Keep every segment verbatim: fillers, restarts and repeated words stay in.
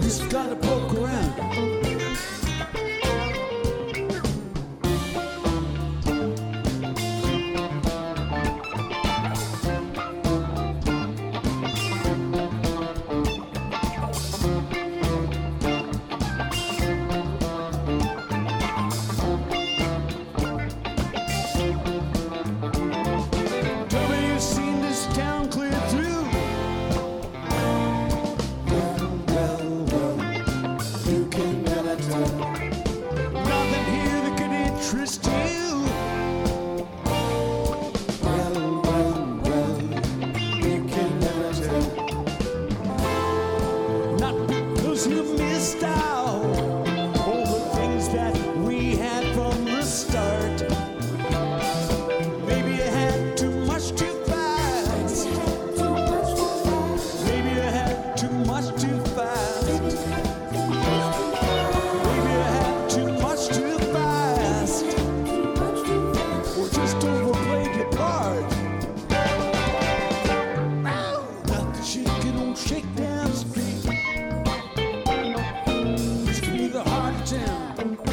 Just gotta poke around. Tell me you've seen this town clear through. Well, well, well, you can never tell. Nothing here that could interest you. Well, well, well, you can never tell. Not because you missed out all the things that we had from the start. Maybe you had too much too fast. Maybe you had too much too fast. Maybe you had too much too fast. Or just overplayed your part. Nothing shaking on Shakedown Street. Used to be the heart of town.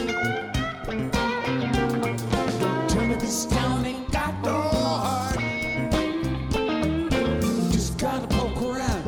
Don't tell me this town ain't got no heart. Just gotta poke around.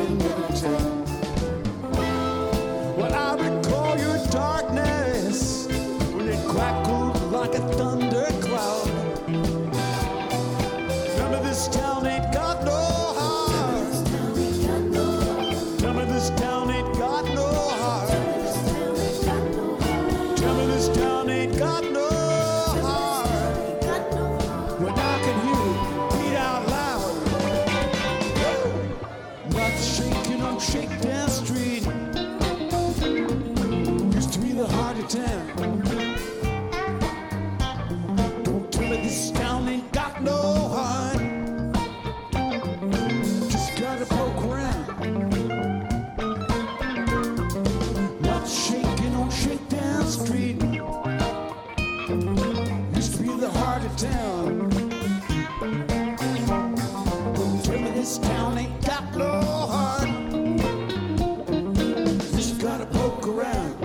Well, I recall your darkness hot town. Don't tell me this town ain't got no heart. Just gotta poke around.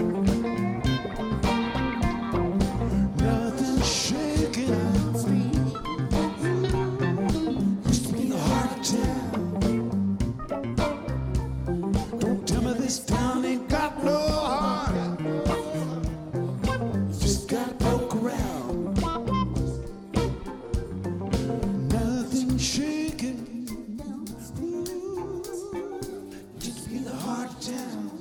Nothing shaking free. Used to be a hot town. Don't tell me this town ain't got no heart. Just gotta poke around. Nothing shaking. Just be the hard town.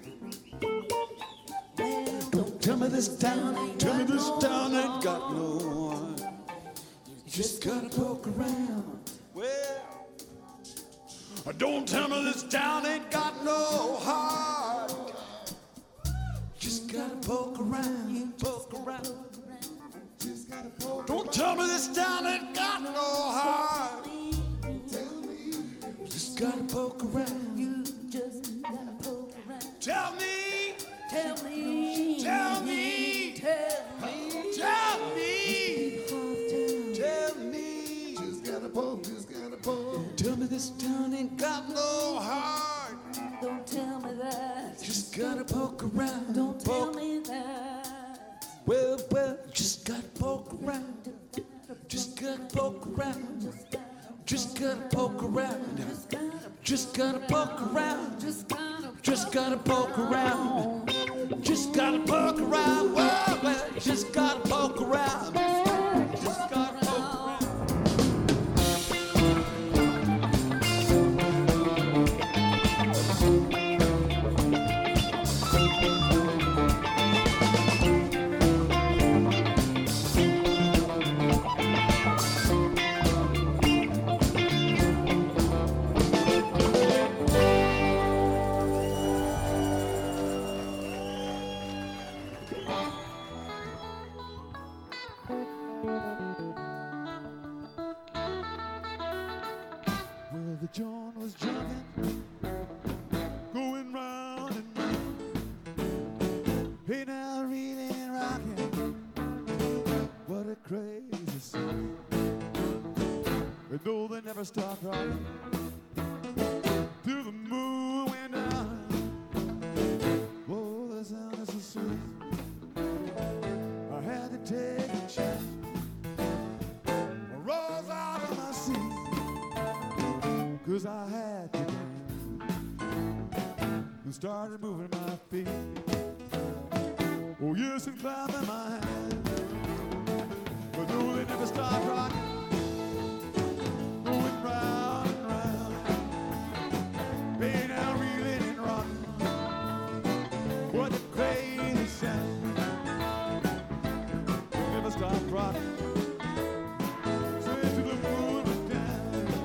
Don't tell me this town, tell me this town ain't got no heart. Just gotta poke around. Well, don't tell me this town ain't got no heart. Just gotta poke around, poke around. Just gotta poke. Don't tell me this town ain't got no heart. Tell me. Just gotta poke around. You just gotta poke around. Tell me. Tell me. Tell me. Tell me. Tell me. Tell me. Just gotta poke. Just gotta poke. Tell me this town ain't got no heart. Don't tell me that. Just gotta poke around. Don't poke. tell me that. Well, well, just gotta poke around. Just gotta poke around. Just gotta poke around. Just gotta poke around. Just gotta, Just gotta poke around. Just gotta poke around. Well, well, just gotta poke around. Just gotta poke around. Well, the John was jumping, going round and round. Hey, now reading, rocking. What a crazy song. And though they never stopped rocking, till the moon went down. Whoa, the sound is so sweet. I had to take a chance. I rose out of my seat, 'cause I had to dance. And started moving my feet. Oh yes, and clapping my hands. But no, they never stopped rocking. Going round and round. Hey, now reeling and rocking. What a crazy sound. They never stopped rocking. Straight to the moon and down.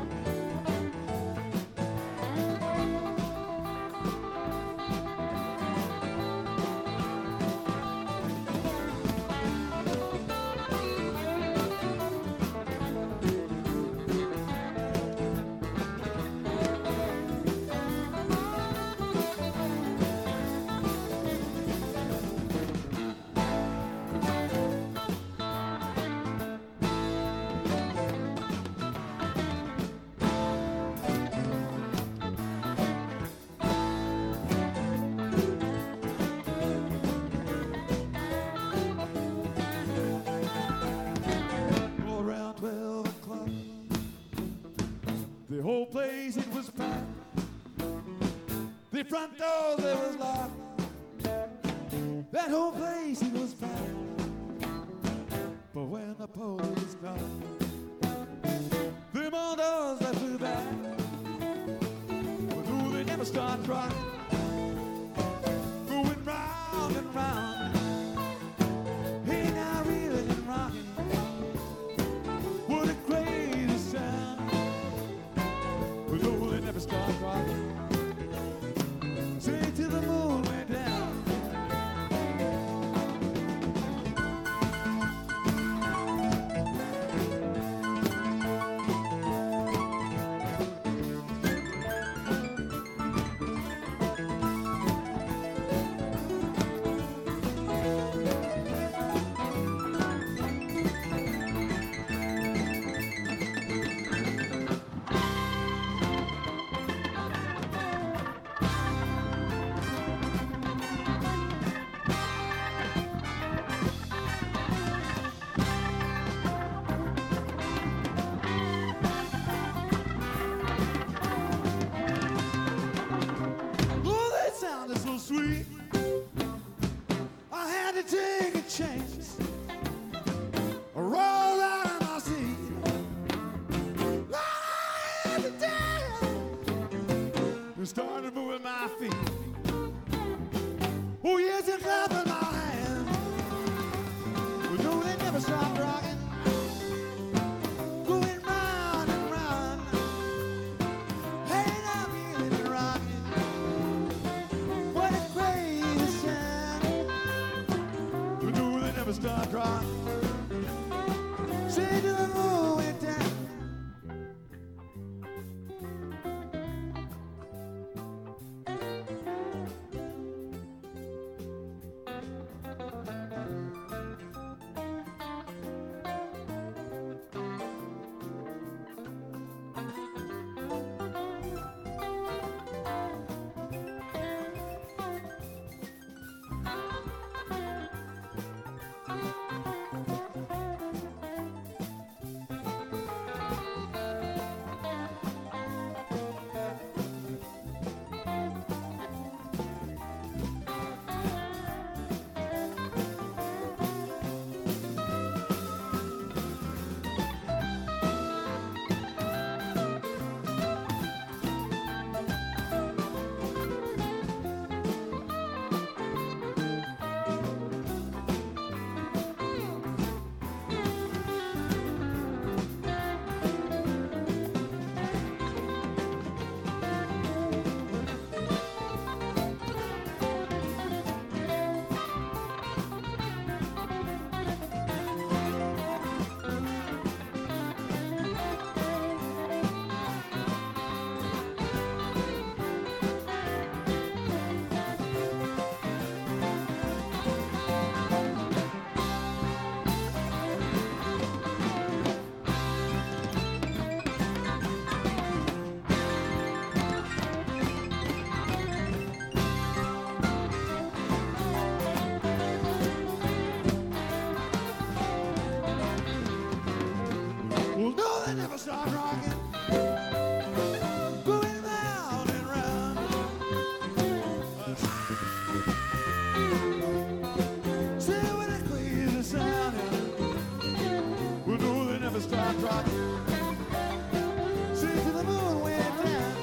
Around twelve o'clock, the whole place it was packed. The front door there was locked. That whole place it was packed. But when the police stopped, them all doors that flew back. But no, they never stopped rocking. Going round and round. Hey, now reeling and rocking. What a crazy sound. But no, they never stopped rocking. Straight till the moon went down. never start rocking. Say to the moon we're down. Well, no, they never stop rocking. Going round and round. Say what a crazy sound. Well, no, they never stop rocking. Say to the moon went down.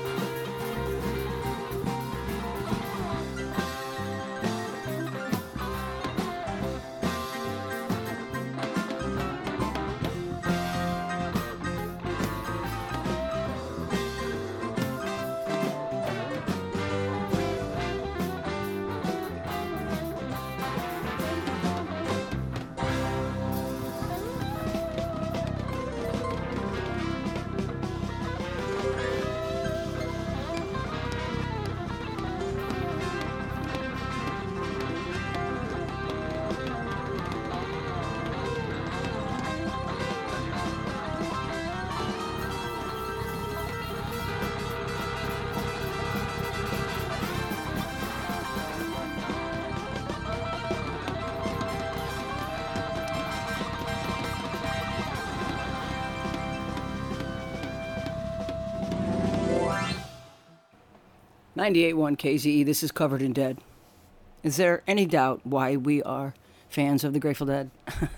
ninety-eight point one K Z E, this is Covered in Dead. Is there any doubt why we are fans of the Grateful Dead?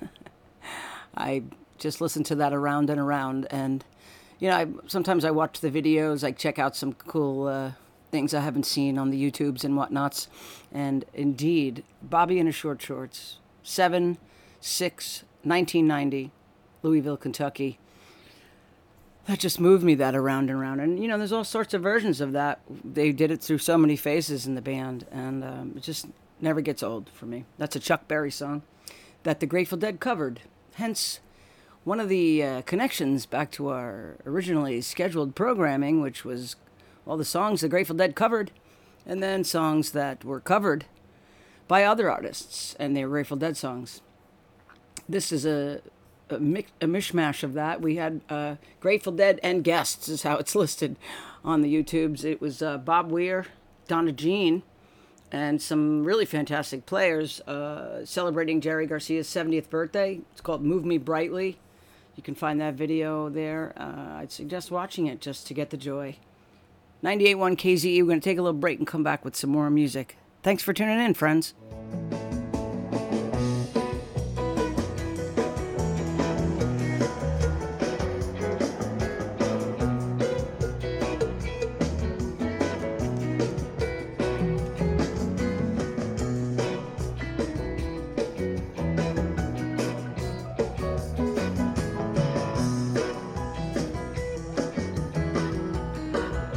I just listen to that around and around, and, you know, I, sometimes I watch the videos, I check out some cool uh, things I haven't seen on the YouTubes and whatnots, and indeed, Bobby in his short shorts, seven six nineteen ninety, Louisville, Kentucky. That just moved me that around and around. And, you know, there's all sorts of versions of that. They did it through so many phases in the band, and um, it just never gets old for me. That's a Chuck Berry song that the Grateful Dead covered. Hence, one of the uh, connections back to our originally scheduled programming, which was all the songs the Grateful Dead covered, and then songs that were covered by other artists, and they were Grateful Dead songs. This is a... A, mix, a mishmash of that. We had uh, Grateful Dead and guests is how it's listed on the YouTubes. It was uh, Bob Weir, Donna Jean, and some really fantastic players uh, celebrating Jerry Garcia's seventieth birthday. It's called Move Me Brightly. You can find that video there. Uh, I'd suggest watching it just to get the joy. ninety-eight point one K Z E. We're going to take a little break and come back with some more music. Thanks for tuning in, friends.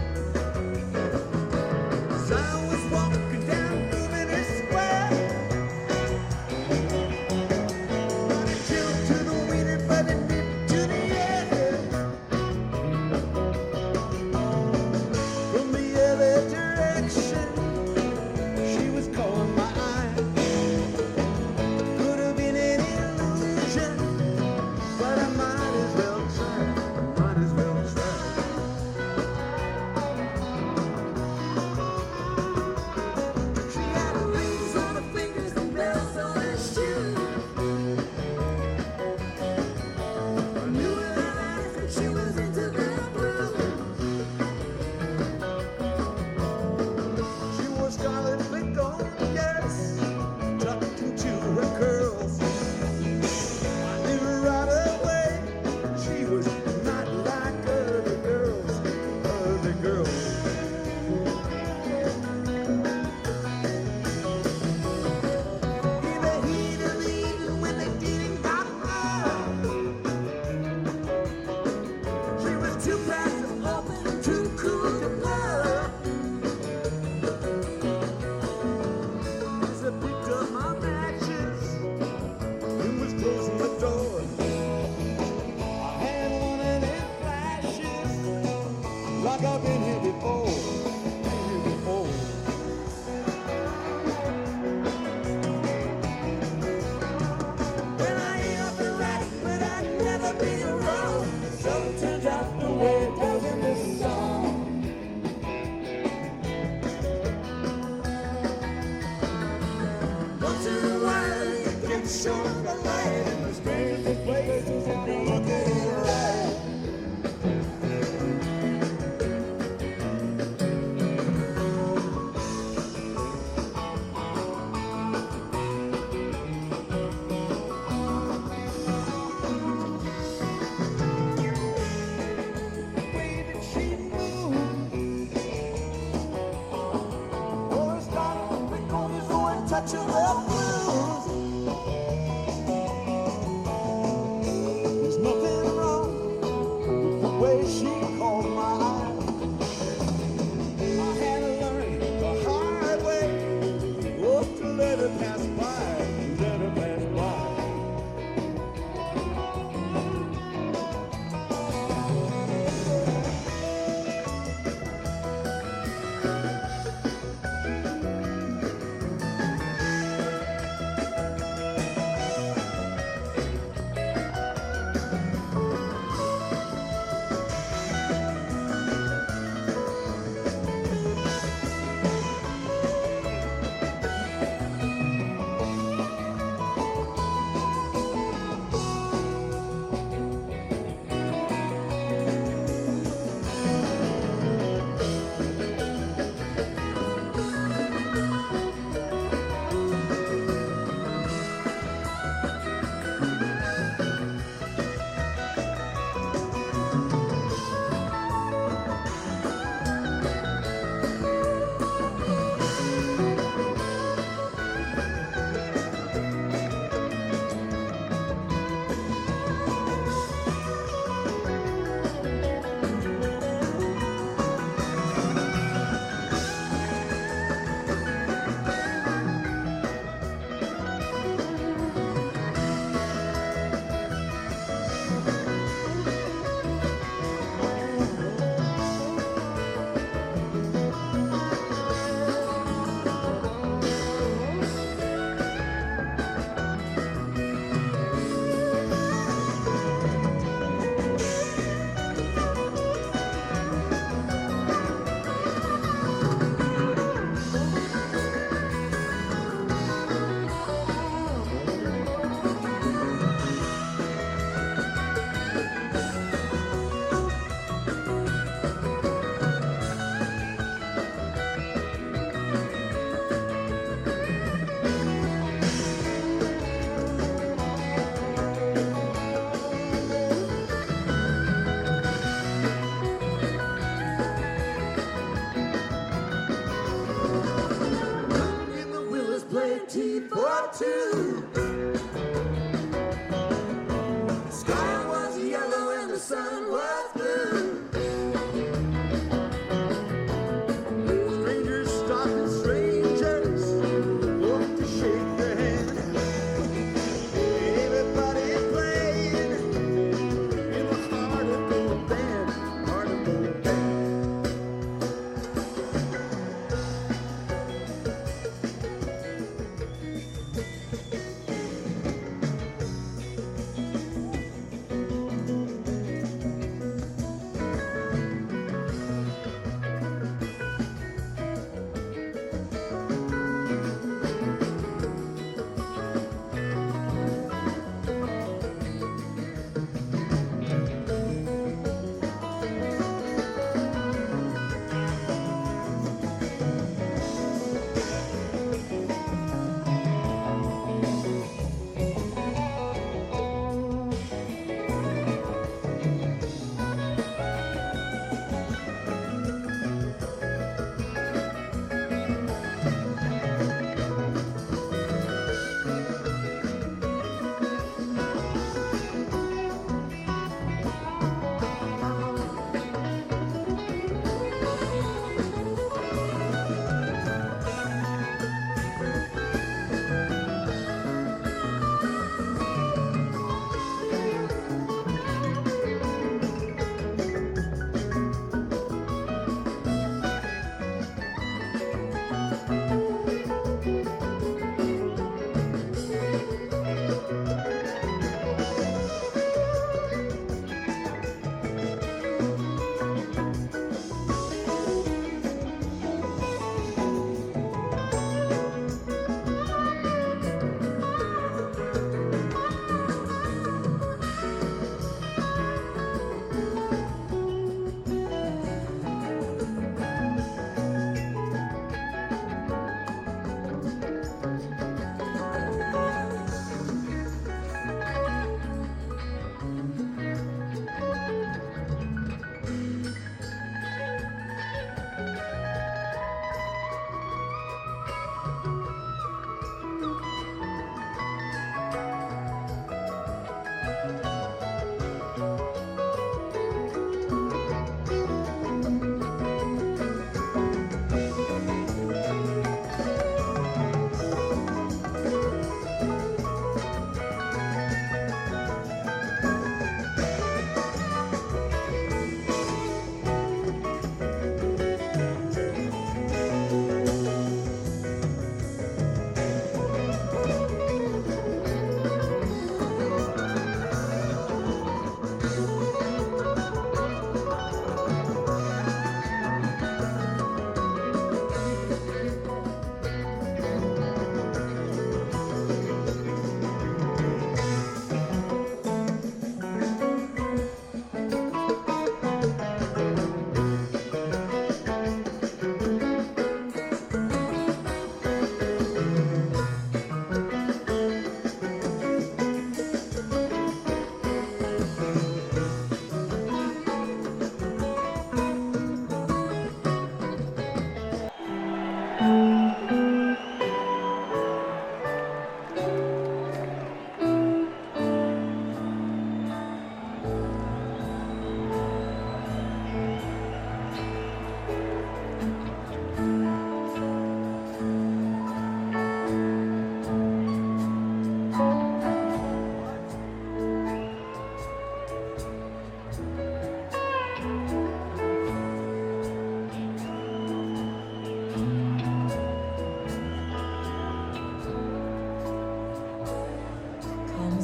I was walking down Ruby Square. night in the strangest places and you're looking right. Touch of the blues. There's nothing wrong with the way she called my eye. I had to learn the hard way, oh, to let her pass by, let her pass by.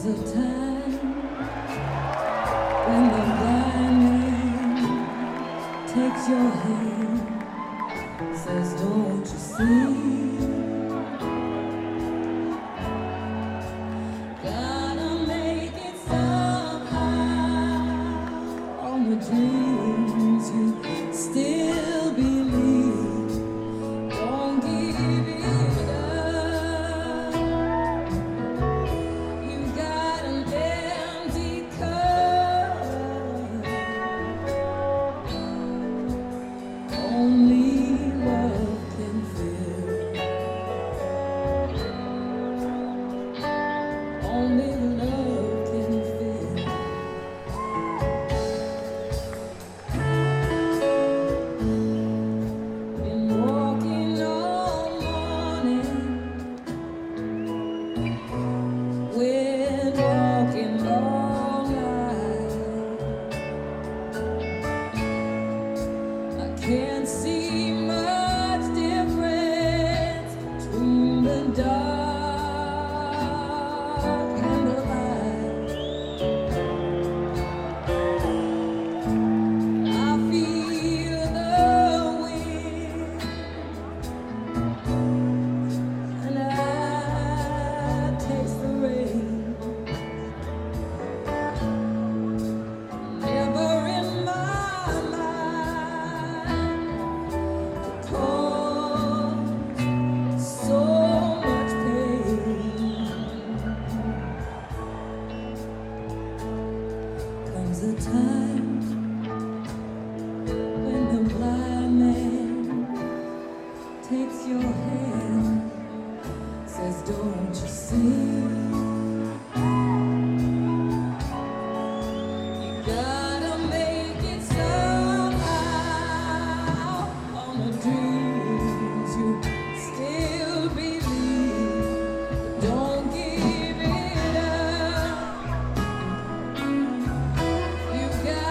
Comes a time when the blind man takes your hand, says, don't you see? Gotta make it somehow on the dreams you still believe. Don't give it up. You got an empty cup. Only love can fill. Only love can fill. Been walking all morning. We're walking all night. I can't see much difference between the dark and the light. I feel the wind and I taste the rain. Never in my mind cause so much pain. Comes a time when the blind man takes your hand, says, don't you see? You gotta make it somehow on the dreams you still believe. Don't give it up. You got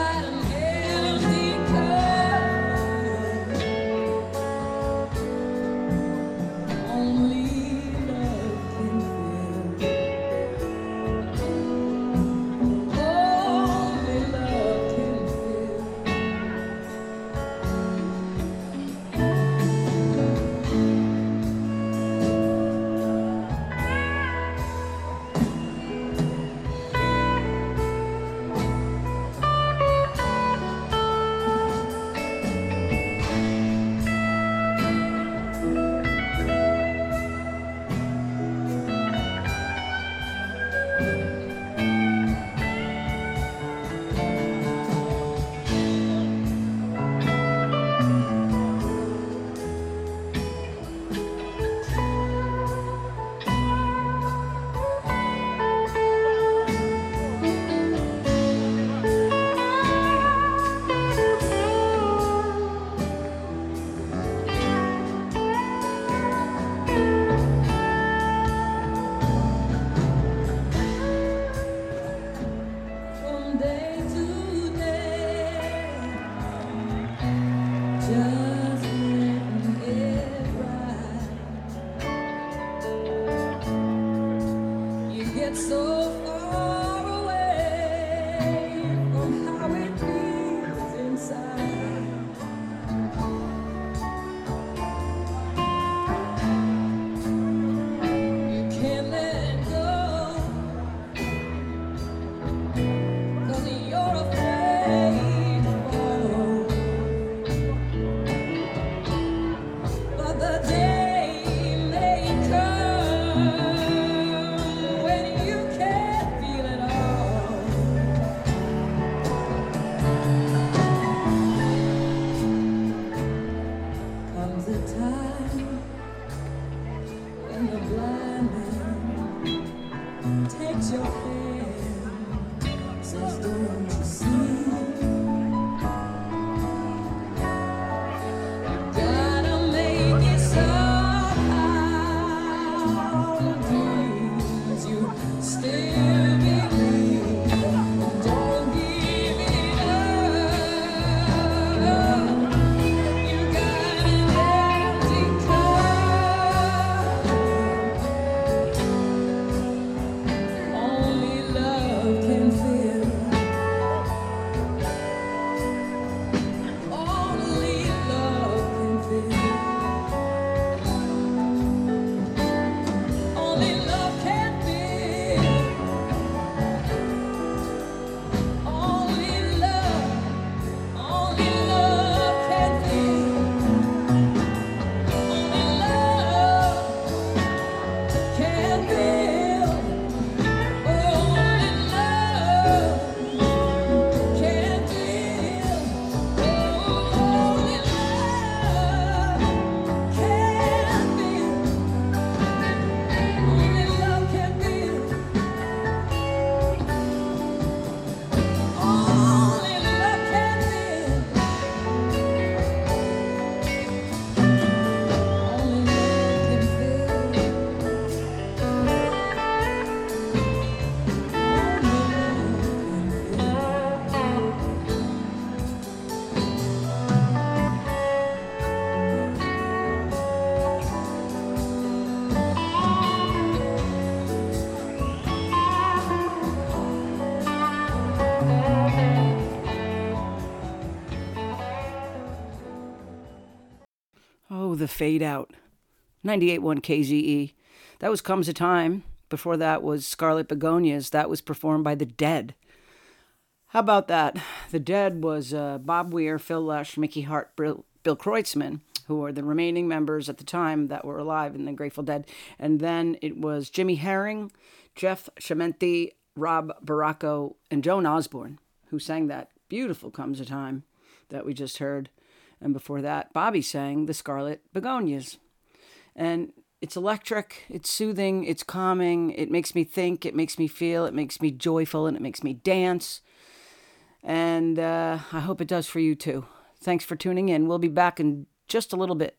the Fade Out. ninety-eight point one K Z E. That was Comes a Time. Before that was Scarlet Begonias. That was performed by The Dead. How about that? The Dead was uh, Bob Weir, Phil Lesh, Mickey Hart, Bill, Bill Kreutzmann, who are the remaining members at the time that were alive in the Grateful Dead. And then it was Jimmy Herring, Jeff Chimenti, Rob Baracco, and Joan Osborne, who sang that beautiful Comes a Time that we just heard. And before that, Bobby sang the Scarlet Begonias. And it's electric, it's soothing, it's calming, it makes me think, it makes me feel, it makes me joyful, and it makes me dance. And uh, I hope it does for you too. Thanks for tuning in. We'll be back in just a little bit.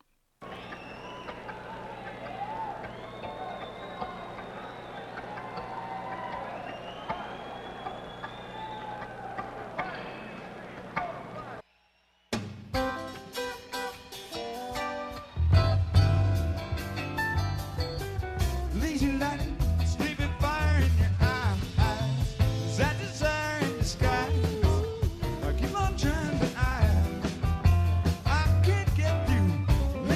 Keep on trying, but I, I can't get through.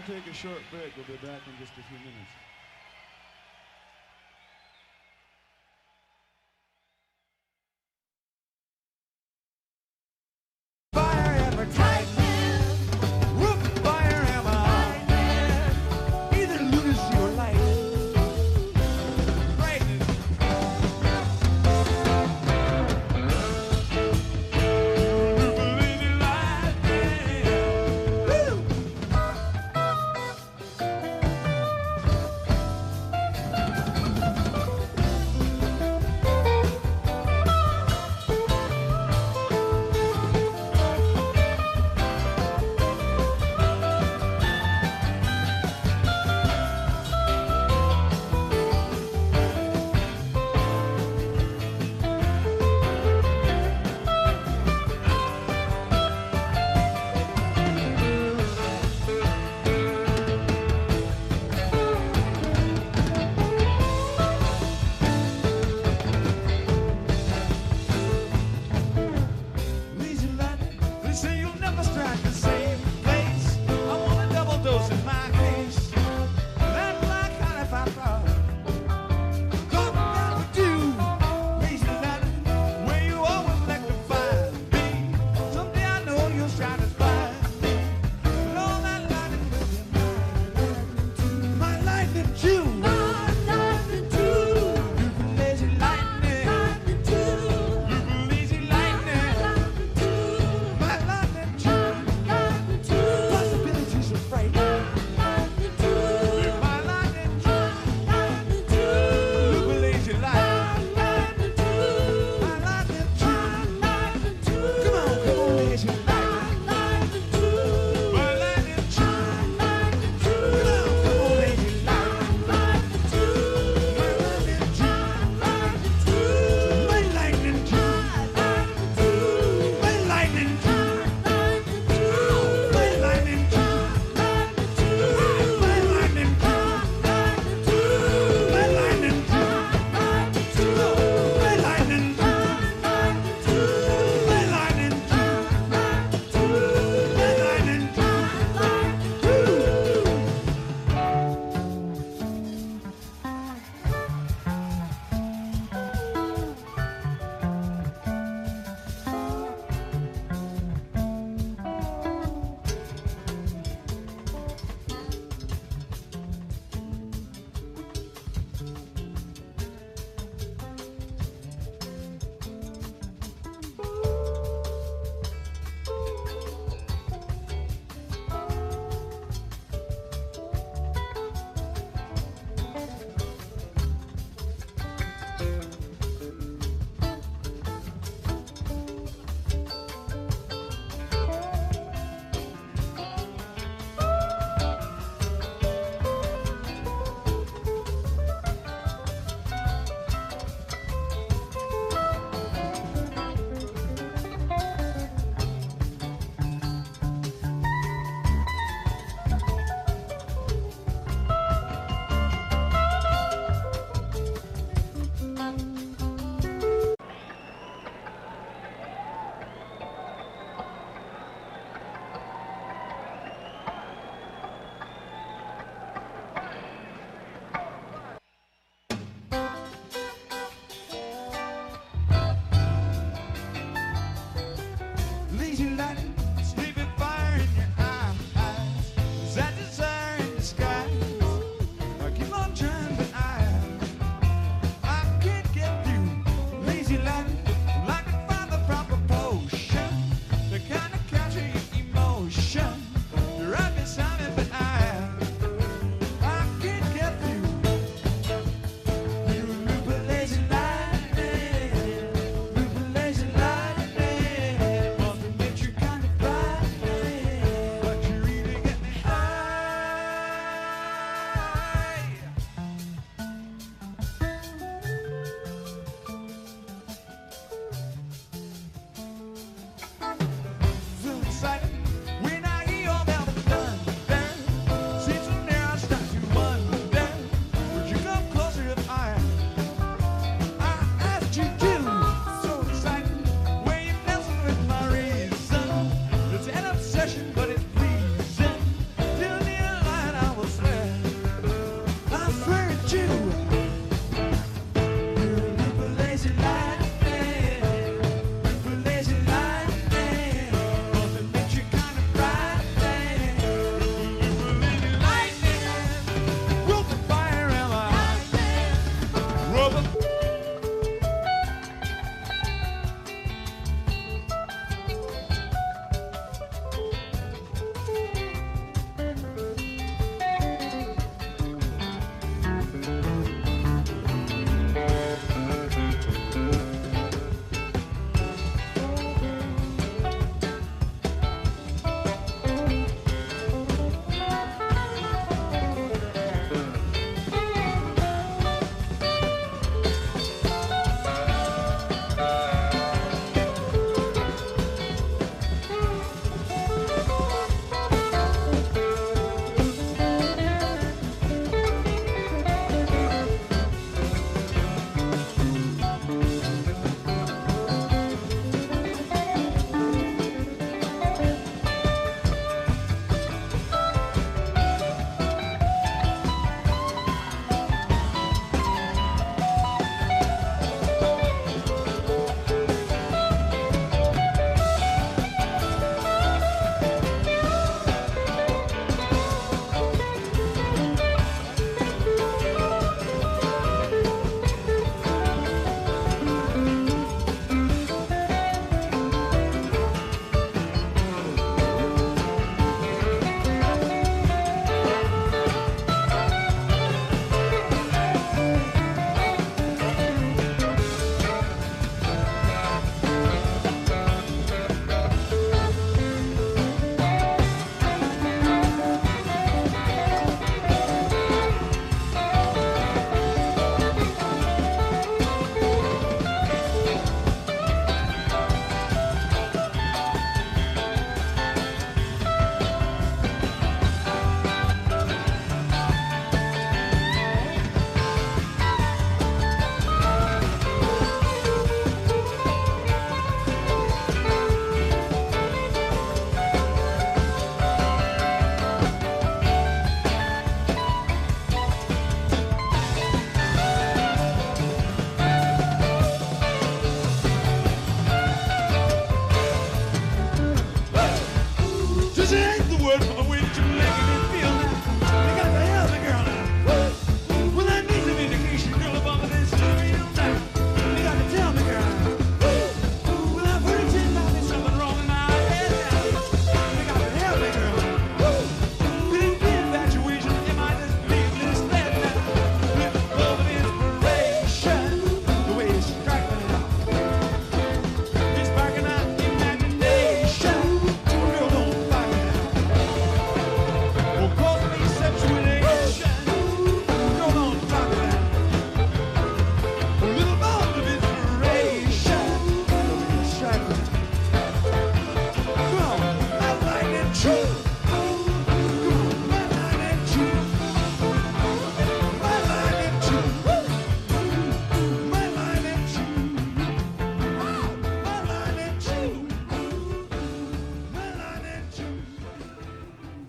take a short break. We'll be back in just a few minutes.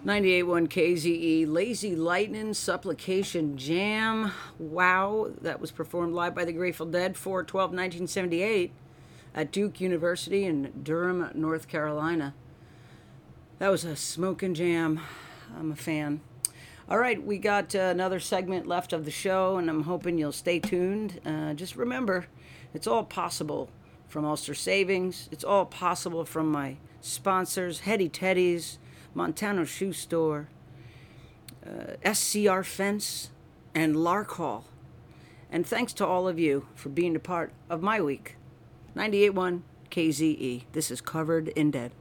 ninety-eight point one K Z E, Lazy Lightning Supplication Jam. Wow, that was performed live by the Grateful Dead, four twelve nineteen seventy-eight at Duke University in Durham, North Carolina. That was a smoking jam. I'm a fan. All right, we got uh, another segment left of the show, and I'm hoping you'll stay tuned. Uh, just remember, it's all possible from Ulster Savings. It's all possible from my sponsors, Hetty Teddy's, Montano Shoe Store, uh, S C R Fence, and Lark Hall. And thanks to all of you for being a part of my week. ninety-eight point one K Z E. This is Covered in Dead.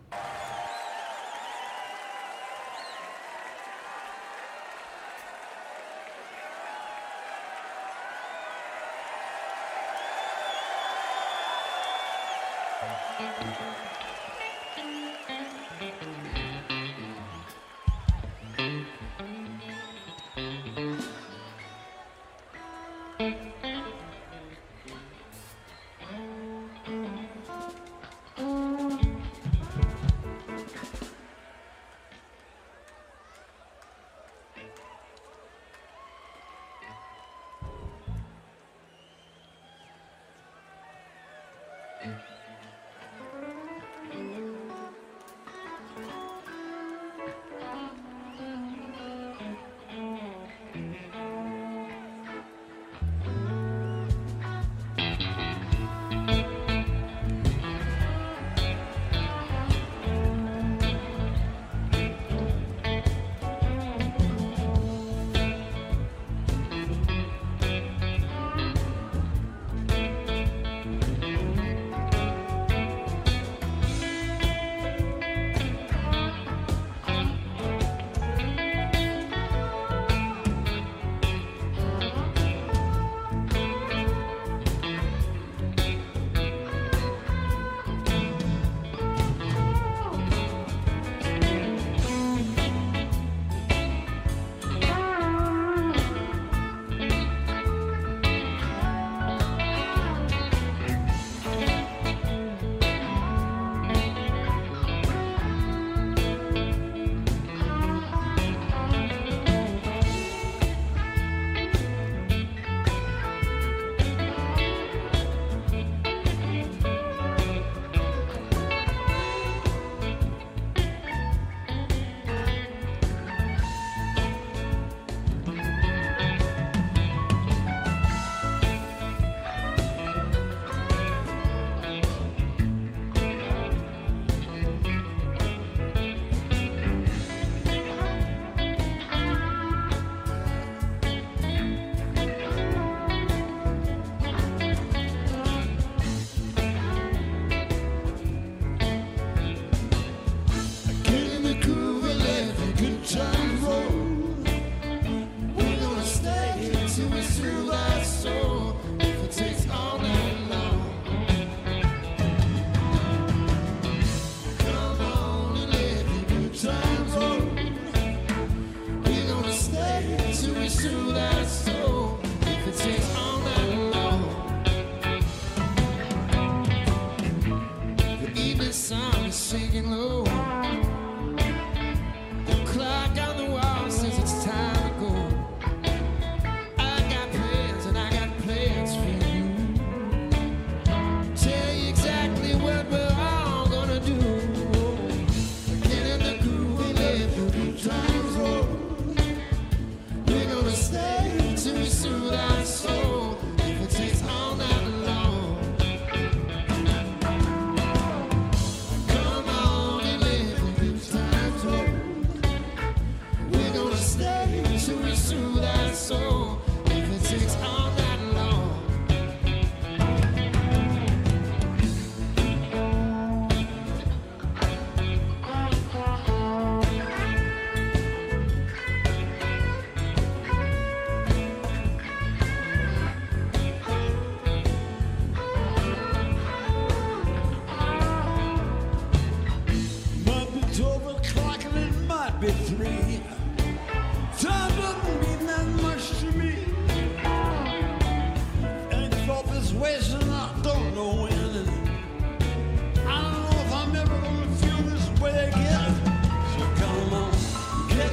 Get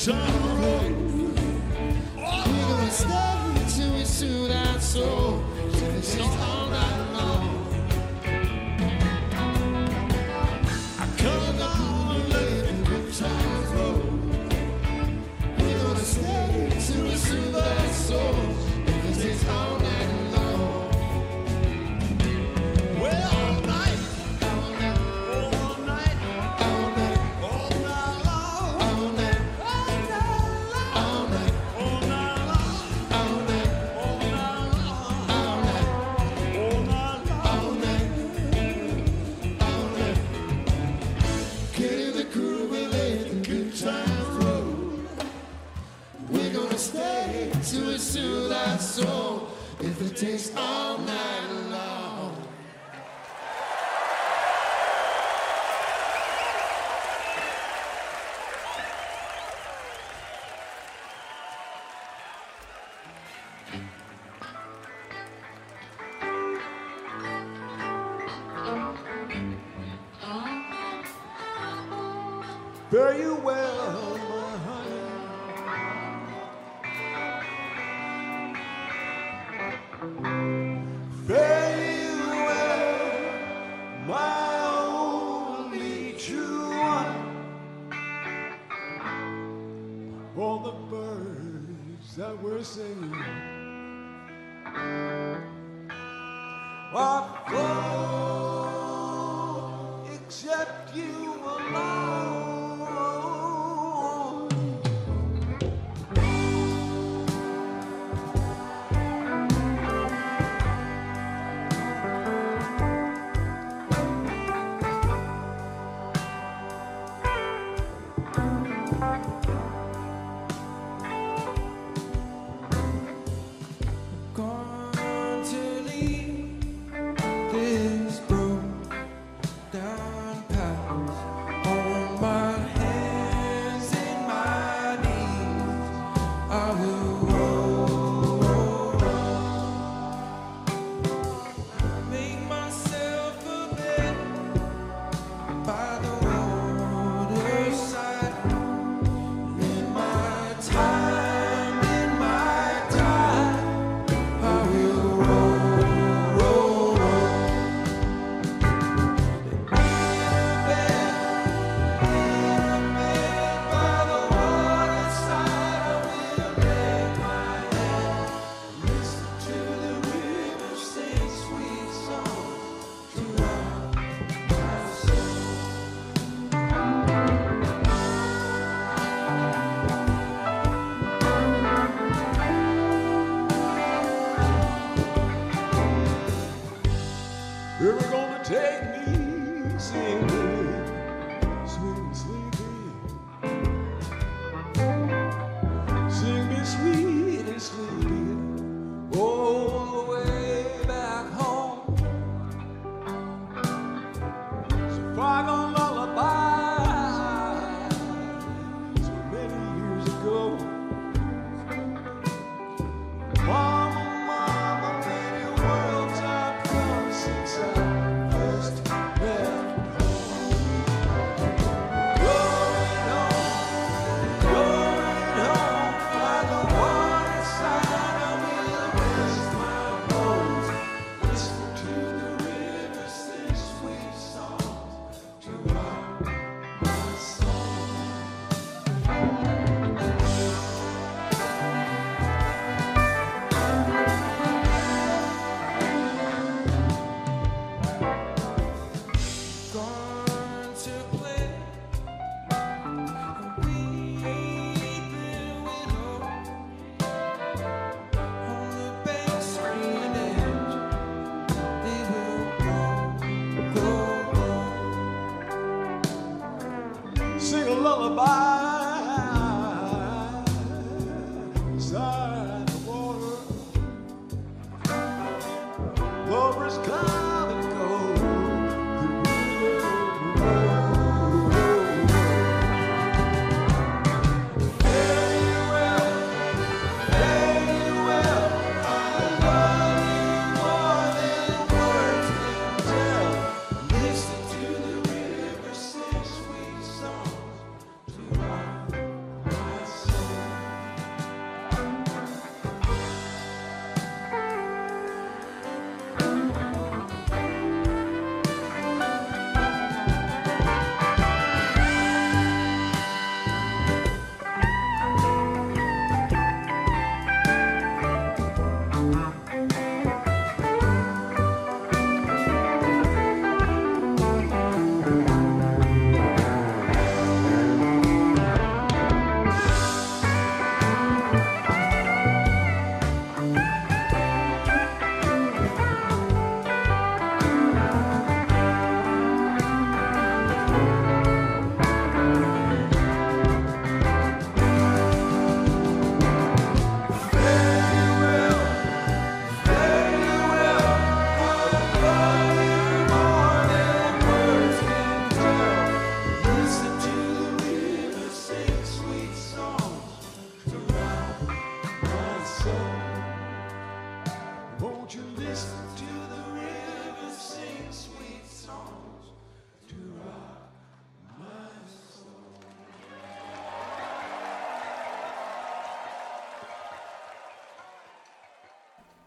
time road. Oh, we're gonna stay till we soothe our soul. It's all night long. I come on and let the good times roll. We're gonna stay till we soothe our souls. Because it's all night long. Well, all night, all night, all night, all night, all night long, all night, all night, all night, all night long, all night, all night long, all night, all night, all night, all night. Get in the groove and let the good times roll. We're gonna stay till we soothe our soul. If it takes all night long. Fare you well, my honey. Fare you well, my only true one. All the birds that were singing are gone, except you alone. Going to leave this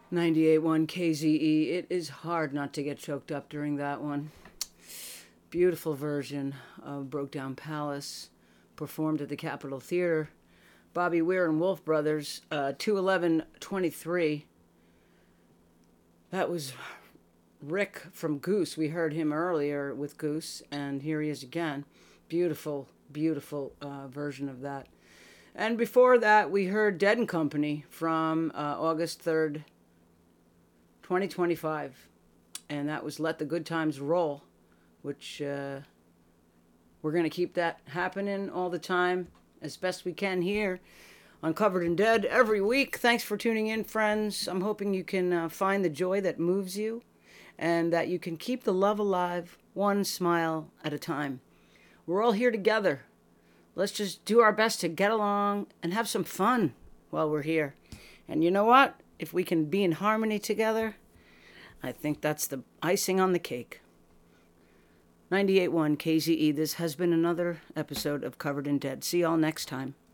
ninety-eight point one K Z E. It is hard not to get choked up during that one. Beautiful version of Broke Down Palace, performed at the Capitol Theater. Bobby Weir and Wolf Brothers, uh, two eleven twenty-three. That was Rick from Goose. We heard him earlier with Goose, and here he is again. Beautiful, beautiful uh, version of that. And before that, we heard Dead and Company from uh, August third, twenty twenty-five. And that was Let the Good Times Roll, which uh, we're going to keep that happening all the time as best we can here on Covered in Dead every week. Thanks for tuning in, friends. I'm hoping you can uh, find the joy that moves you and that you can keep the love alive one smile at a time. We're all here together. Let's just do our best to get along and have some fun while we're here. And you know what? If we can be in harmony together, I think that's the icing on the cake. ninety-eight point one K Z E, this has been another episode of Covered in Dead. See y'all next time.